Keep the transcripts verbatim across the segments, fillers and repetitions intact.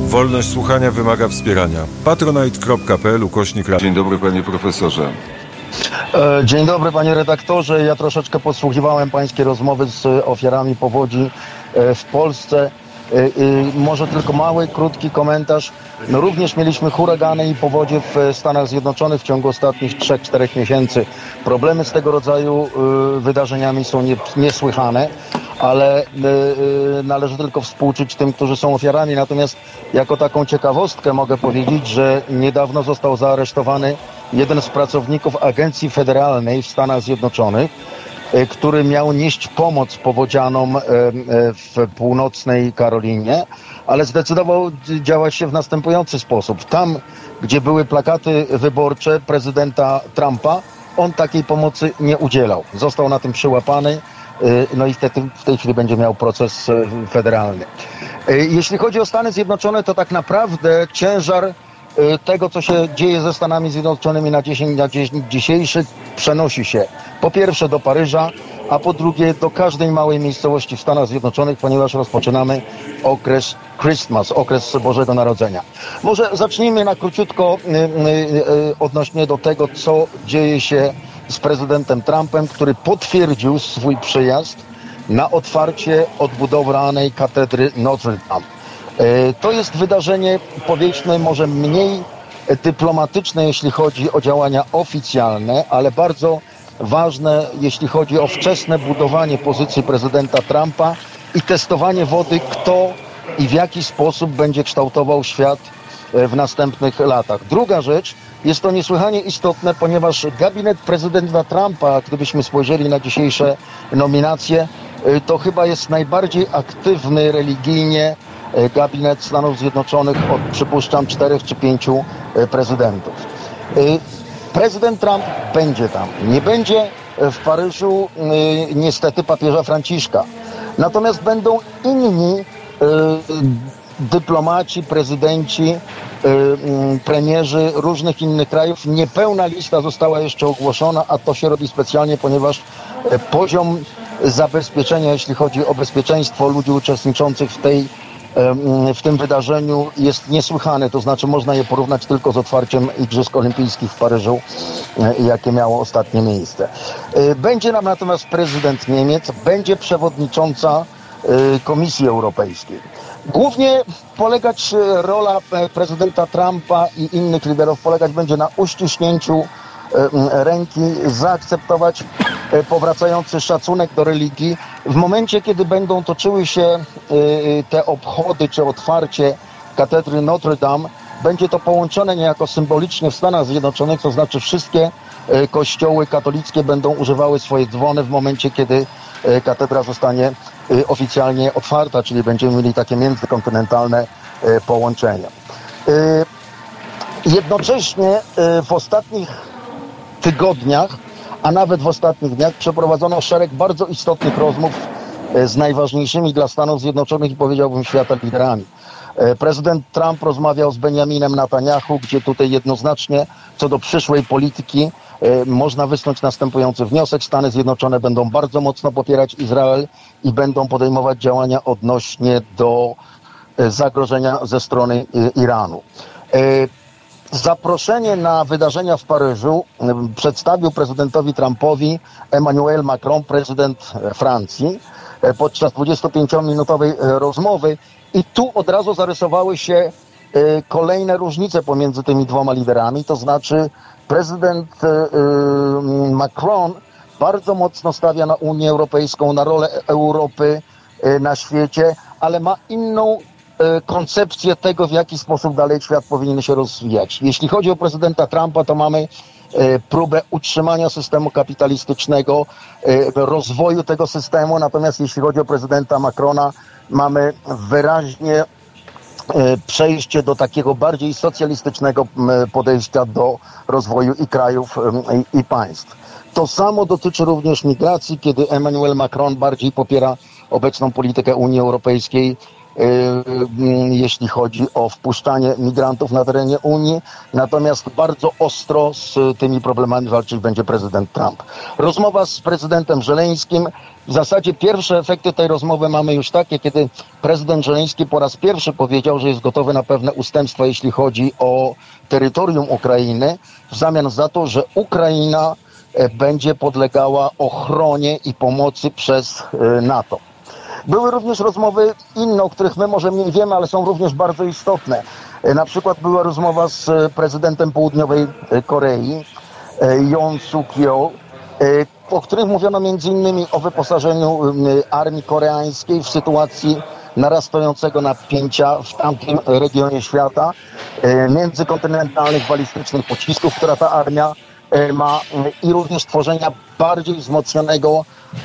Wolność słuchania wymaga wspierania. patronite kropka p l ukośnik radio. Dzień dobry, panie profesorze. Dzień dobry, panie redaktorze. Ja troszeczkę podsłuchiwałem pańskie rozmowy z ofiarami powodzi w Polsce. Może tylko mały, krótki komentarz. No również mieliśmy huragany i powodzie w Stanach Zjednoczonych w ciągu ostatnich trzech czterech miesięcy. Problemy z tego rodzaju wydarzeniami są niesłychane, ale należy tylko współczuć tym, którzy są ofiarami. Natomiast jako taką ciekawostkę mogę powiedzieć, że niedawno został zaaresztowany jeden z pracowników Agencji Federalnej w Stanach Zjednoczonych, który miał nieść pomoc powodzianom w północnej Karolinie, ale zdecydował działać się w następujący sposób. Tam, gdzie były plakaty wyborcze prezydenta Trumpa, on takiej pomocy nie udzielał. Został na tym przyłapany, no i wtedy w tej chwili będzie miał proces federalny. Jeśli chodzi o Stany Zjednoczone, to tak naprawdę ciężar tego, co się dzieje ze Stanami Zjednoczonymi na dzień, na dzień dzisiejszy, przenosi się po pierwsze do Paryża, a po drugie do każdej małej miejscowości w Stanach Zjednoczonych, ponieważ rozpoczynamy okres Christmas, okres Bożego Narodzenia. Może zacznijmy na króciutko y, y, odnośnie do tego, co dzieje się z prezydentem Trumpem, który potwierdził swój przyjazd na otwarcie odbudowanej katedry Notre Dame. To jest wydarzenie, powiedzmy, może mniej dyplomatyczne, jeśli chodzi o działania oficjalne, ale bardzo ważne, jeśli chodzi o wczesne budowanie pozycji prezydenta Trumpa i testowanie wody, kto i w jaki sposób będzie kształtował świat w następnych latach. Druga rzecz, jest to niesłychanie istotne, ponieważ gabinet prezydenta Trumpa, gdybyśmy spojrzeli na dzisiejsze nominacje, to chyba jest najbardziej aktywny religijnie gabinet Stanów Zjednoczonych od, przypuszczam, czterech czy pięciu prezydentów. Prezydent Trump będzie tam. Nie będzie w Paryżu niestety papieża Franciszka. Natomiast będą inni dyplomaci, prezydenci, premierzy różnych innych krajów. Niepełna lista została jeszcze ogłoszona, a to się robi specjalnie, ponieważ poziom zabezpieczenia, jeśli chodzi o bezpieczeństwo ludzi uczestniczących w tej w tym wydarzeniu jest niesłychane, to znaczy można je porównać tylko z otwarciem Igrzysk Olimpijskich w Paryżu, jakie miało ostatnie miejsce. Będzie nam natomiast prezydent Niemiec, będzie przewodnicząca Komisji Europejskiej. Głównie polegać rola prezydenta Trumpa i innych liderów polegać będzie na uściśnięciu ręki, zaakceptować powracający szacunek do religii. W momencie, kiedy będą toczyły się te obchody czy otwarcie katedry Notre Dame, będzie to połączone niejako symbolicznie w Stanach Zjednoczonych, to znaczy wszystkie kościoły katolickie będą używały swoje dzwony w momencie, kiedy katedra zostanie oficjalnie otwarta, czyli będziemy mieli takie międzykontynentalne połączenie. Jednocześnie w ostatnich tygodniach, a nawet w ostatnich dniach przeprowadzono szereg bardzo istotnych rozmów z najważniejszymi dla Stanów Zjednoczonych i powiedziałbym świata liderami. Prezydent Trump rozmawiał z Benjaminem Netanyahu, gdzie tutaj jednoznacznie co do przyszłej polityki można wysnuć następujący wniosek. Stany Zjednoczone będą bardzo mocno popierać Izrael i będą podejmować działania odnośnie do zagrożenia ze strony Iranu. Zaproszenie na wydarzenia w Paryżu przedstawił prezydentowi Trumpowi Emmanuel Macron, prezydent Francji, podczas dwudziestopięciominutowej rozmowy i tu od razu zarysowały się kolejne różnice pomiędzy tymi dwoma liderami, to znaczy prezydent Macron bardzo mocno stawia na Unię Europejską, na rolę Europy na świecie, ale ma inną koncepcję tego, w jaki sposób dalej świat powinien się rozwijać. Jeśli chodzi o prezydenta Trumpa, to mamy próbę utrzymania systemu kapitalistycznego, rozwoju tego systemu, natomiast jeśli chodzi o prezydenta Macrona, mamy wyraźnie przejście do takiego bardziej socjalistycznego podejścia do rozwoju i krajów, i, i państw. To samo dotyczy również migracji, kiedy Emmanuel Macron bardziej popiera obecną politykę Unii Europejskiej jeśli chodzi o wpuszczanie migrantów na terenie Unii. Natomiast bardzo ostro z tymi problemami walczyć będzie prezydent Trump. Rozmowa z prezydentem Żeleńskim. W zasadzie pierwsze efekty tej rozmowy mamy już takie, kiedy prezydent Żeleński po raz pierwszy powiedział, że jest gotowy na pewne ustępstwa, jeśli chodzi o terytorium Ukrainy, w zamian za to, że Ukraina będzie podlegała ochronie i pomocy przez NATO. Były również rozmowy inne, o których my może mniej wiemy, ale są również bardzo istotne. Na przykład była rozmowa z prezydentem Południowej Korei, Yoon Suk-yeol, o których mówiono między innymi o wyposażeniu armii koreańskiej w sytuacji narastającego napięcia w tamtym regionie świata, międzykontynentalnych balistycznych pocisków, która ta armia ma, i również tworzenia bardziej wzmocnionego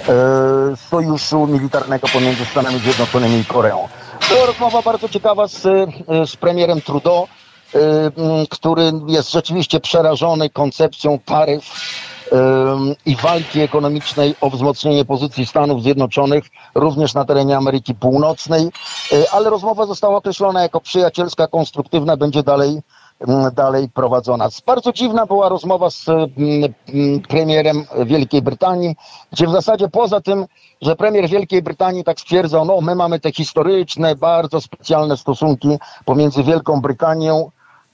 e, sojuszu militarnego pomiędzy Stanami Zjednoczonymi i Koreą. Była rozmowa bardzo ciekawa z, z premierem Trudeau, e, który jest rzeczywiście przerażony koncepcją taryf e, i walki ekonomicznej o wzmocnienie pozycji Stanów Zjednoczonych również na terenie Ameryki Północnej, e, ale rozmowa została określona jako przyjacielska, konstruktywna, będzie dalej dalej prowadzona. Bardzo dziwna była rozmowa z premierem Wielkiej Brytanii, gdzie w zasadzie poza tym, że premier Wielkiej Brytanii tak stwierdzał, no my mamy te historyczne, bardzo specjalne stosunki pomiędzy Wielką Brytanią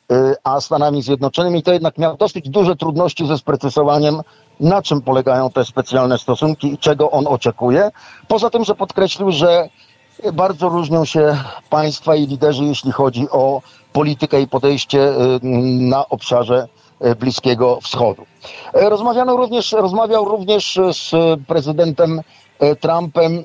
a Stanami Zjednoczonymi, to jednak miał dosyć duże trudności ze sprecyzowaniem, na czym polegają te specjalne stosunki i czego on oczekuje. Poza tym, że podkreślił, że bardzo różnią się państwa i liderzy, jeśli chodzi o politykę i podejście na obszarze Bliskiego Wschodu. Rozmawiano również, rozmawiał również z prezydentem Trumpem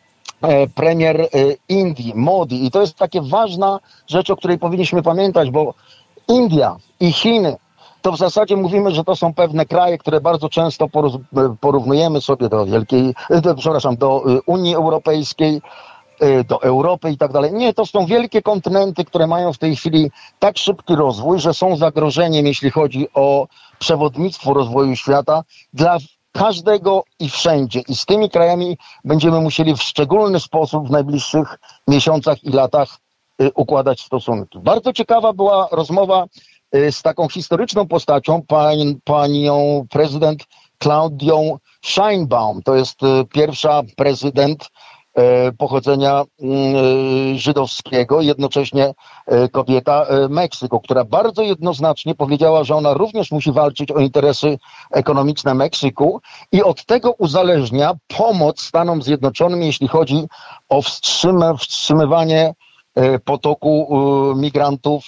premier Indii, Modi. I to jest takie ważna rzecz, o której powinniśmy pamiętać, bo India i Chiny, to w zasadzie mówimy, że to są pewne kraje, które bardzo często porównujemy sobie do Wielkiej, do, przepraszam, do Unii Europejskiej, do Europy i tak dalej. Nie, to są wielkie kontynenty, które mają w tej chwili tak szybki rozwój, że są zagrożeniem, jeśli chodzi o przewodnictwo rozwoju świata dla każdego i wszędzie. I z tymi krajami będziemy musieli w szczególny sposób w najbliższych miesiącach i latach układać stosunki. Bardzo ciekawa była rozmowa z taką historyczną postacią, pań, panią prezydent Claudią Sheinbaum. To jest pierwsza prezydent pochodzenia żydowskiego, jednocześnie kobieta Meksyku, która bardzo jednoznacznie powiedziała, że ona również musi walczyć o interesy ekonomiczne Meksyku i od tego uzależnia pomoc Stanom Zjednoczonym, jeśli chodzi o wstrzyma, wstrzymywanie potoku migrantów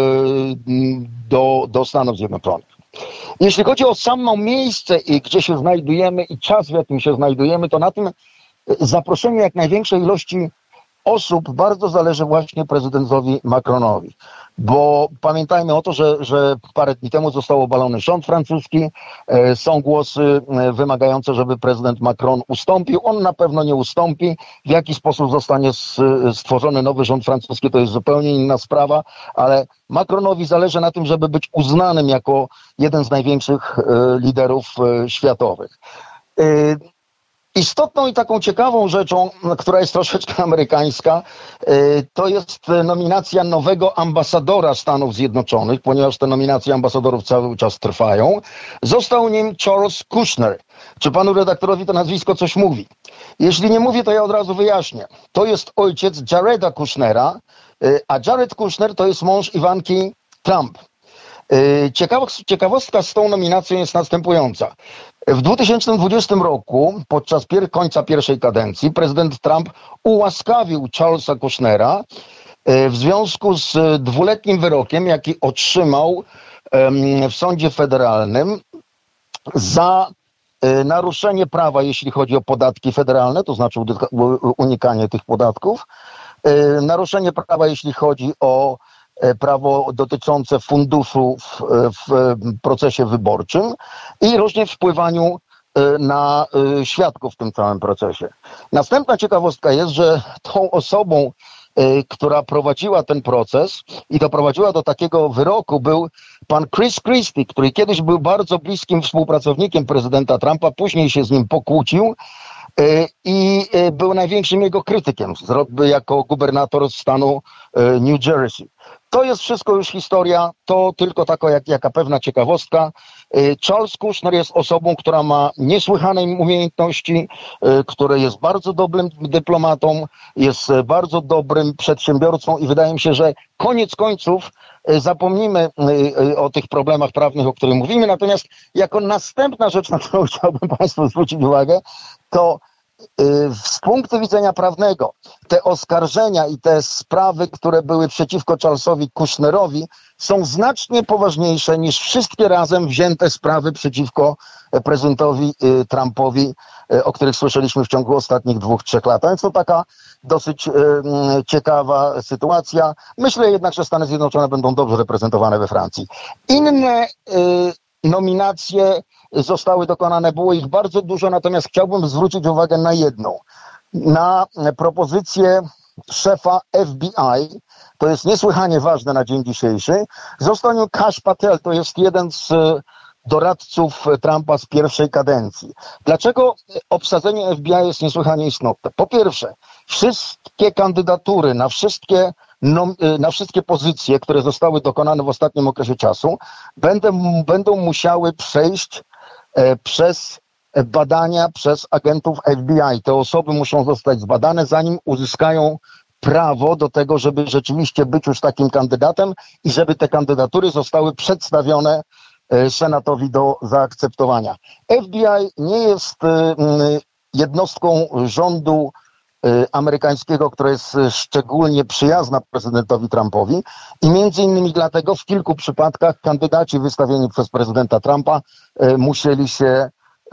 do, do Stanów Zjednoczonych. Jeśli chodzi o samo miejsce, gdzie się znajdujemy i czas, w jakim się znajdujemy, to na tym zaproszenie jak największej ilości osób bardzo zależy właśnie prezydentowi Macronowi. Bo pamiętajmy o to, że, że parę dni temu został obalony rząd francuski. E, są głosy wymagające, żeby prezydent Macron ustąpił. On na pewno nie ustąpi. W jaki sposób zostanie stworzony nowy rząd francuski, to jest zupełnie inna sprawa, ale Macronowi zależy na tym, żeby być uznanym jako jeden z największych e, liderów e, światowych. E, Istotną i taką ciekawą rzeczą, która jest troszeczkę amerykańska, to jest nominacja nowego ambasadora Stanów Zjednoczonych, ponieważ te nominacje ambasadorów cały czas trwają. Został nim Charles Kushner. Czy panu redaktorowi to nazwisko coś mówi? Jeśli nie mówi, to ja od razu wyjaśnię. To jest ojciec Jareda Kushnera, a Jared Kushner to jest mąż Iwanki Trump. Ciekawostka z tą nominacją jest następująca. W dwa tysiące dwudziestym roku, podczas pier- końca pierwszej kadencji, prezydent Trump ułaskawił Charlesa Kushnera w związku z dwuletnim wyrokiem, jaki otrzymał w sądzie federalnym za naruszenie prawa, jeśli chodzi o podatki federalne, to znaczy unikanie tych podatków, naruszenie prawa, jeśli chodzi o prawo dotyczące funduszu w, w procesie wyborczym i różnie wpływaniu na świadków w tym całym procesie. Następna ciekawostka jest, że tą osobą, która prowadziła ten proces i doprowadziła do takiego wyroku, był pan Chris Christie, który kiedyś był bardzo bliskim współpracownikiem prezydenta Trumpa, później się z nim pokłócił, i był największym jego krytykiem jako gubernator stanu New Jersey. To jest wszystko już historia, to tylko taka jak, jaka pewna ciekawostka. Charles Kushner jest osobą, która ma niesłychane umiejętności, który jest bardzo dobrym dyplomatą, jest bardzo dobrym przedsiębiorcą i wydaje mi się, że koniec końców zapomnimy o tych problemach prawnych, o których mówimy. Natomiast jako następna rzecz, na którą chciałbym Państwu zwrócić uwagę, to z punktu widzenia prawnego te oskarżenia i te sprawy, które były przeciwko Charlesowi Kushnerowi, są znacznie poważniejsze niż wszystkie razem wzięte sprawy przeciwko prezydentowi Trumpowi, o których słyszeliśmy w ciągu ostatnich dwóch, trzech lat. Więc to taka dosyć ciekawa sytuacja. Myślę jednak, że Stany Zjednoczone będą dobrze reprezentowane we Francji. Inne nominacje zostały dokonane, było ich bardzo dużo, natomiast chciałbym zwrócić uwagę na jedną. Na propozycję szefa F B I, to jest niesłychanie ważne na dzień dzisiejszy, został Kash Patel, to jest jeden z doradców Trumpa z pierwszej kadencji. Dlaczego obsadzenie F B I jest niesłychanie istotne? Po pierwsze, wszystkie kandydatury na wszystkie, no, na wszystkie pozycje, które zostały dokonane w ostatnim okresie czasu, będą, będą musiały przejść e, przez badania przez agentów F B I. Te osoby muszą zostać zbadane, zanim uzyskają prawo do tego, żeby rzeczywiście być już takim kandydatem i żeby te kandydatury zostały przedstawione Senatowi do zaakceptowania. F B I nie jest jednostką rządu amerykańskiego, która jest szczególnie przyjazna prezydentowi Trumpowi i między innymi dlatego w kilku przypadkach kandydaci wystawieni przez prezydenta Trumpa musieli się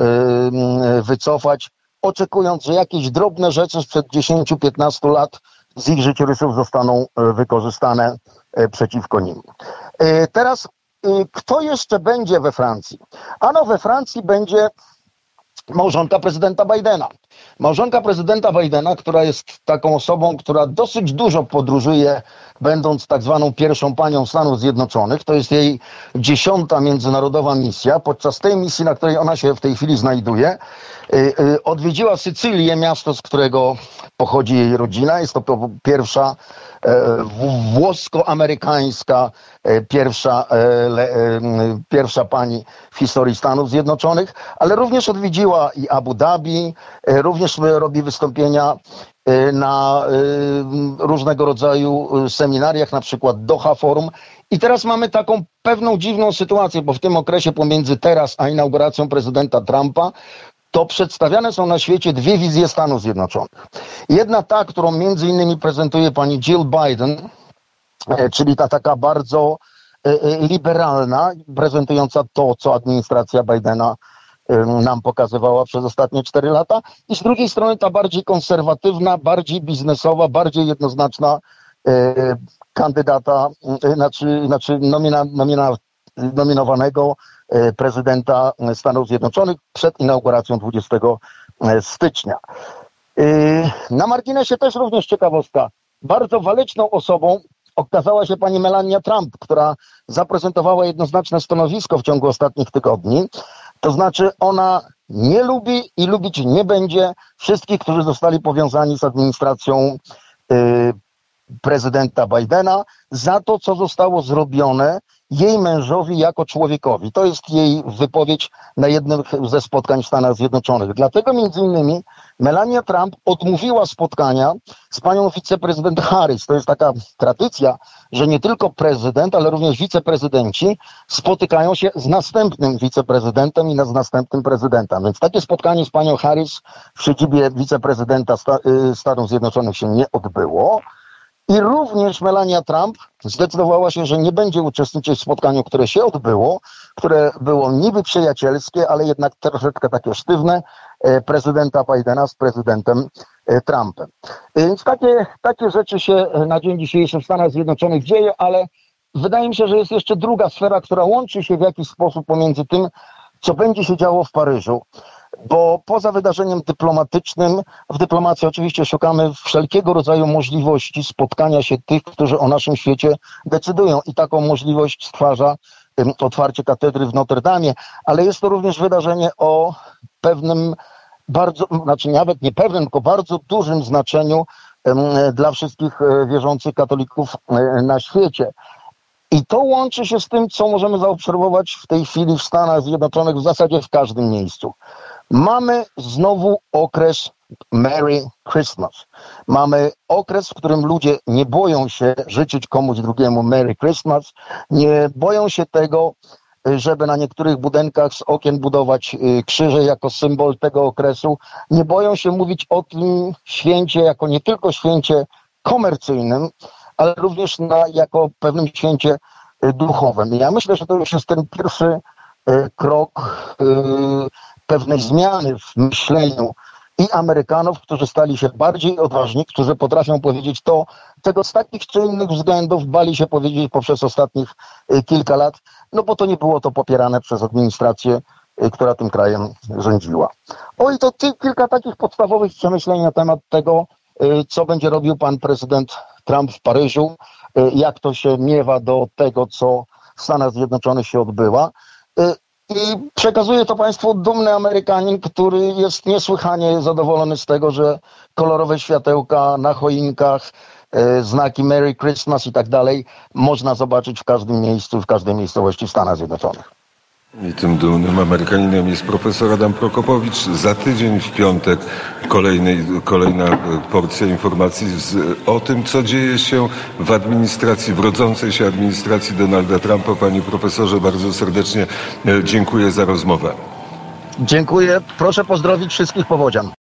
wycofać, oczekując, że jakieś drobne rzeczy sprzed dziesięć piętnaście lat z ich życiorysów zostaną wykorzystane przeciwko nim. Teraz kto jeszcze będzie we Francji? Ano we Francji będzie małżonka prezydenta Bidena. Małżonka prezydenta Bidena, która jest taką osobą, która dosyć dużo podróżuje, będąc tak zwaną pierwszą panią Stanów Zjednoczonych. To jest jej dziesiąta międzynarodowa misja. Podczas tej misji, na której ona się w tej chwili znajduje, odwiedziła Sycylię, miasto, z którego pochodzi jej rodzina. Jest to pierwsza włosko-amerykańska pierwsza, pierwsza pani w historii Stanów Zjednoczonych, ale również odwiedziła i Abu Dhabi, również robi wystąpienia na różnego rodzaju seminariach, na przykład Doha Forum. I teraz mamy taką pewną dziwną sytuację, bo w tym okresie pomiędzy teraz a inauguracją prezydenta Trumpa to przedstawiane są na świecie dwie wizje Stanów Zjednoczonych. Jedna ta, którą między innymi prezentuje pani Jill Biden, czyli ta taka bardzo liberalna, prezentująca to, co administracja Bidena nam pokazywała przez ostatnie cztery lata. I z drugiej strony ta bardziej konserwatywna, bardziej biznesowa, bardziej jednoznaczna kandydata, znaczy, znaczy nomina, nomina, nominowanego prezydenta Stanów Zjednoczonych przed inauguracją dwudziestego stycznia. Na marginesie też również ciekawostka. Bardzo waleczną osobą okazała się pani Melania Trump, która zaprezentowała jednoznaczne stanowisko w ciągu ostatnich tygodni. To znaczy ona nie lubi i lubić nie będzie wszystkich, którzy zostali powiązani z administracją yy, prezydenta Bidena za to, co zostało zrobione jej mężowi jako człowiekowi. To jest jej wypowiedź na jednym ze spotkań w Stanach Zjednoczonych. Dlatego między innymi Melania Trump odmówiła spotkania z panią wiceprezydent Harris. To jest taka tradycja, że nie tylko prezydent, ale również wiceprezydenci spotykają się z następnym wiceprezydentem i z następnym prezydentem. Więc takie spotkanie z panią Harris w siedzibie wiceprezydenta Stanów Zjednoczonych się nie odbyło. I również Melania Trump zdecydowała się, że nie będzie uczestniczyć w spotkaniu, które się odbyło, które było niby przyjacielskie, ale jednak troszeczkę takie sztywne, prezydenta Bidena z prezydentem Trumpem. Więc takie, takie rzeczy się na dzień dzisiejszy w Stanach Zjednoczonych dzieje, ale wydaje mi się, że jest jeszcze druga sfera, która łączy się w jakiś sposób pomiędzy tym, co będzie się działo w Paryżu. Bo poza wydarzeniem dyplomatycznym, w dyplomacji oczywiście szukamy wszelkiego rodzaju możliwości spotkania się tych, którzy o naszym świecie decydują i taką możliwość stwarza otwarcie katedry w Notre Damie, ale jest to również wydarzenie o pewnym bardzo, znaczy nawet nie pewnym, tylko bardzo dużym znaczeniu dla wszystkich wierzących katolików na świecie. I to łączy się z tym, co możemy zaobserwować w tej chwili w Stanach Zjednoczonych, w zasadzie w każdym miejscu. Mamy znowu okres Merry Christmas. Mamy okres, w którym ludzie nie boją się życzyć komuś drugiemu Merry Christmas, nie boją się tego, żeby na niektórych budynkach z okien budować krzyże jako symbol tego okresu. Nie boją się mówić o tym święcie jako nie tylko święcie komercyjnym, ale również na, jako pewnym święcie duchowym. Ja myślę, że to już jest ten pierwszy krok pewnej zmiany w myśleniu i Amerykanów, którzy stali się bardziej odważni, którzy potrafią powiedzieć to, czego z takich czy innych względów bali się powiedzieć poprzez ostatnich kilka lat, no bo to nie było to popierane przez administrację, która tym krajem rządziła. O i to ty, kilka takich podstawowych przemyśleń na temat tego, co będzie robił pan prezydent Trump w Paryżu, jak to się miewa do tego, co w Stanach Zjednoczonych się odbywa. I przekazuje to państwu dumny Amerykanin, który jest niesłychanie zadowolony z tego, że kolorowe światełka na choinkach, znaki Merry Christmas i tak dalej można zobaczyć w każdym miejscu, w każdej miejscowości w Stanach Zjednoczonych. I tym dumnym Amerykaninem jest profesor Adam Prokopowicz. Za tydzień w piątek kolejnej, kolejna porcja informacji z, o tym, co dzieje się w administracji, w rodzącej się administracji Donalda Trumpa. Panie profesorze, bardzo serdecznie dziękuję za rozmowę. Dziękuję. Proszę pozdrowić wszystkich powodzian.